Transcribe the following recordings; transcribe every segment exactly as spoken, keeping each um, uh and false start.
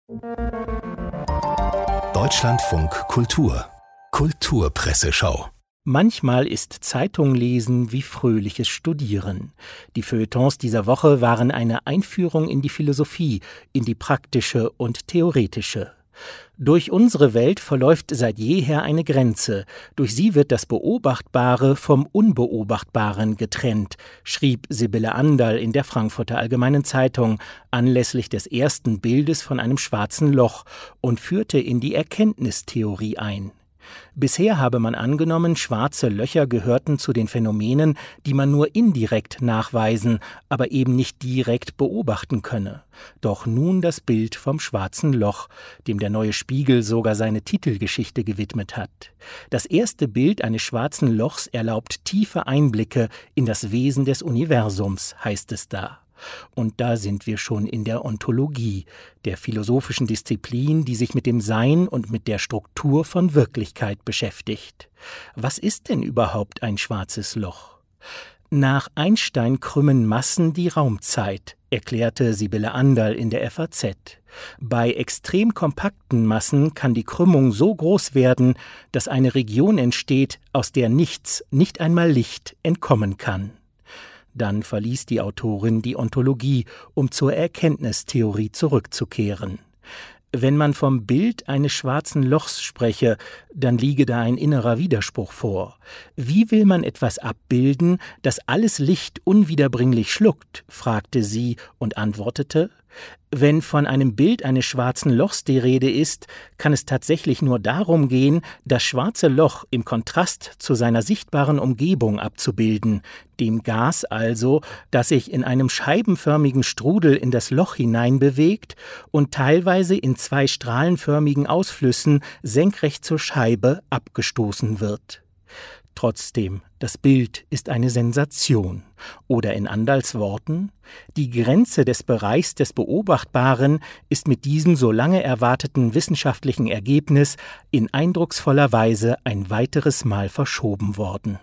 Deutschlandfunk Kultur Kulturpresseschau. Manchmal ist Zeitunglesen wie fröhliches Studieren. Die Feuilletons dieser Woche waren eine Einführung in die Philosophie, in die praktische und theoretische. Durch unsere Welt verläuft seit jeher eine Grenze. Durch sie wird das Beobachtbare vom Unbeobachtbaren getrennt, schrieb Sibylle Anderl in der Frankfurter Allgemeinen Zeitung anlässlich des ersten Bildes von einem schwarzen Loch und führte in die Erkenntnistheorie ein. Bisher habe man angenommen, schwarze Löcher gehörten zu den Phänomenen, die man nur indirekt nachweisen, aber eben nicht direkt beobachten könne. Doch nun das Bild vom schwarzen Loch, dem der Neue Spiegel sogar seine Titelgeschichte gewidmet hat. Das erste Bild eines schwarzen Lochs erlaubt tiefe Einblicke in das Wesen des Universums, heißt es da. Und da sind wir schon in der Ontologie, der philosophischen Disziplin, die sich mit dem Sein und mit der Struktur von Wirklichkeit beschäftigt. Was ist denn überhaupt ein schwarzes Loch? Nach Einstein krümmen Massen die Raumzeit, erklärte Sibylle Anderl in der F A Z. Bei extrem kompakten Massen kann die Krümmung so groß werden, dass eine Region entsteht, aus der nichts, nicht einmal Licht, entkommen kann. Dann verließ die Autorin die Ontologie, um zur Erkenntnistheorie zurückzukehren. Wenn man vom Bild eines schwarzen Lochs spreche, dann liege da ein innerer Widerspruch vor. Wie will man etwas abbilden, das alles Licht unwiederbringlich schluckt, fragte sie und antwortete: Wenn von einem Bild eines schwarzen Lochs die Rede ist, kann es tatsächlich nur darum gehen, das schwarze Loch im Kontrast zu seiner sichtbaren Umgebung abzubilden, dem Gas also, das sich in einem scheibenförmigen Strudel in das Loch hineinbewegt und teilweise in zwei strahlenförmigen Ausflüssen senkrecht zur Scheibe abgestoßen wird. Trotzdem, das Bild ist eine Sensation. Oder in Anderls Worten: Die Grenze des Bereichs des Beobachtbaren ist mit diesem so lange erwarteten wissenschaftlichen Ergebnis in eindrucksvoller Weise ein weiteres Mal verschoben worden.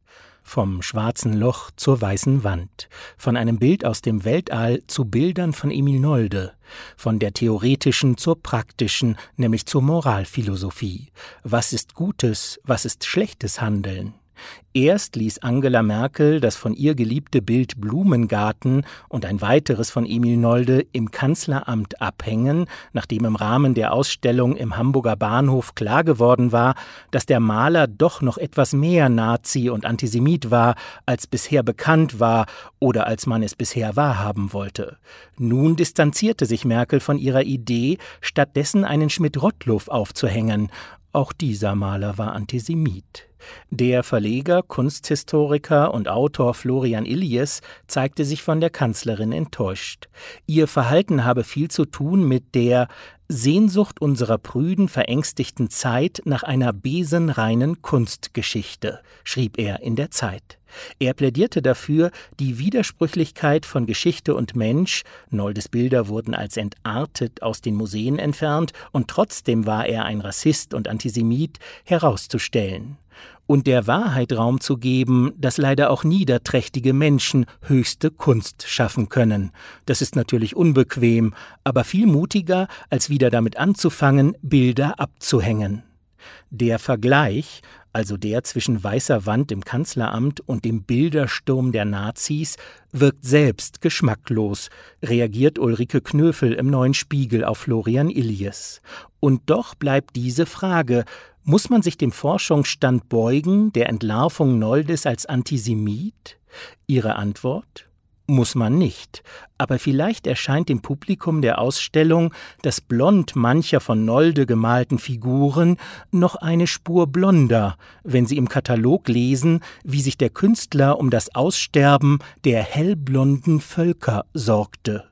Vom schwarzen Loch zur weißen Wand, von einem Bild aus dem Weltall zu Bildern von Emil Nolde, von der theoretischen zur praktischen, nämlich zur Moralphilosophie. Was ist gutes, was ist schlechtes Handeln? Erst ließ Angela Merkel das von ihr geliebte Bild Blumengarten und ein weiteres von Emil Nolde im Kanzleramt abhängen, nachdem im Rahmen der Ausstellung im Hamburger Bahnhof klar geworden war, dass der Maler doch noch etwas mehr Nazi und Antisemit war, als bisher bekannt war oder als man es bisher wahrhaben wollte. Nun distanzierte sich Merkel von ihrer Idee, stattdessen einen Schmidt-Rottluff aufzuhängen. Auch dieser Maler war Antisemit. Der Verleger, Kunsthistoriker und Autor Florian Illies zeigte sich von der Kanzlerin enttäuscht. Ihr Verhalten habe viel zu tun mit der Sehnsucht unserer prüden, verängstigten Zeit nach einer besenreinen Kunstgeschichte, schrieb er in der Zeit. Er plädierte dafür, die Widersprüchlichkeit von Geschichte und Mensch, Noldes Bilder wurden als entartet aus den Museen entfernt und trotzdem war er ein Rassist und Antisemit, herauszustellen. Und der Wahrheit Raum zu geben, dass leider auch niederträchtige Menschen höchste Kunst schaffen können. Das ist natürlich unbequem, aber viel mutiger, als wieder damit anzufangen, Bilder abzuhängen. Der Vergleich, also der zwischen weißer Wand im Kanzleramt und dem Bildersturm der Nazis, wirkt selbst geschmacklos, reagiert Ulrike Knöfel im Neuen Spiegel auf Florian Illies. Und doch bleibt diese Frage: Muss man sich dem Forschungsstand beugen, der Entlarvung Noldes als Antisemit? Ihre Antwort: Muss man nicht. Aber vielleicht erscheint dem Publikum der Ausstellung das Blond mancher von Nolde gemalten Figuren noch eine Spur blonder, wenn sie im Katalog lesen, wie sich der Künstler um das Aussterben der hellblonden Völker sorgte.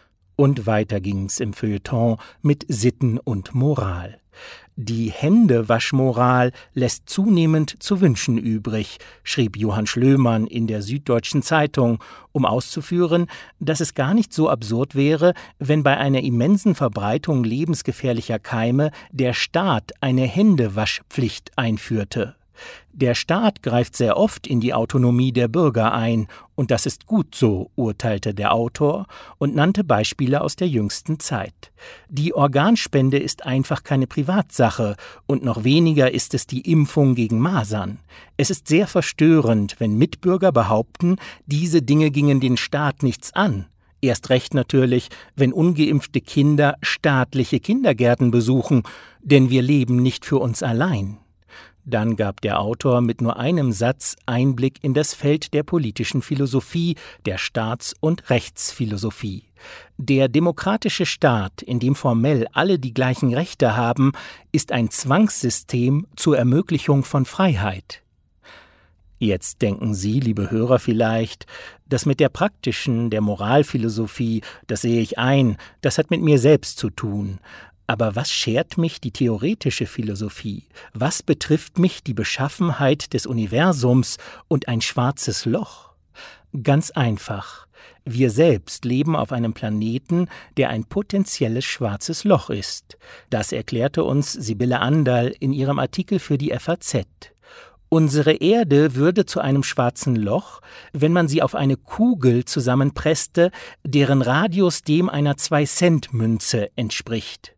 Und weiter ging's im Feuilleton mit Sitten und Moral. Die Händewaschmoral lässt zunehmend zu wünschen übrig, schrieb Johann Schlömann in der Süddeutschen Zeitung, um auszuführen, dass es gar nicht so absurd wäre, wenn bei einer immensen Verbreitung lebensgefährlicher Keime der Staat eine Händewaschpflicht einführte. Der Staat greift sehr oft in die Autonomie der Bürger ein, und das ist gut so, urteilte der Autor und nannte Beispiele aus der jüngsten Zeit. Die Organspende ist einfach keine Privatsache, und noch weniger ist es die Impfung gegen Masern. Es ist sehr verstörend, wenn Mitbürger behaupten, diese Dinge gingen den Staat nichts an. Erst recht natürlich, wenn ungeimpfte Kinder staatliche Kindergärten besuchen, denn wir leben nicht für uns allein. Dann gab der Autor mit nur einem Satz Einblick in das Feld der politischen Philosophie, der Staats- und Rechtsphilosophie. Der demokratische Staat, in dem formell alle die gleichen Rechte haben, ist ein Zwangssystem zur Ermöglichung von Freiheit. Jetzt denken Sie, liebe Hörer, vielleicht, das mit der praktischen, der Moralphilosophie, das sehe ich ein, das hat mit mir selbst zu tun. Aber was schert mich die theoretische Philosophie? Was betrifft mich die Beschaffenheit des Universums und ein schwarzes Loch? Ganz einfach. Wir selbst leben auf einem Planeten, der ein potenzielles schwarzes Loch ist. Das erklärte uns Sibylle Anderl in ihrem Artikel für die F A Z. Unsere Erde würde zu einem schwarzen Loch, wenn man sie auf eine Kugel zusammenpresste, deren Radius dem einer Zwei-Cent-Münze entspricht.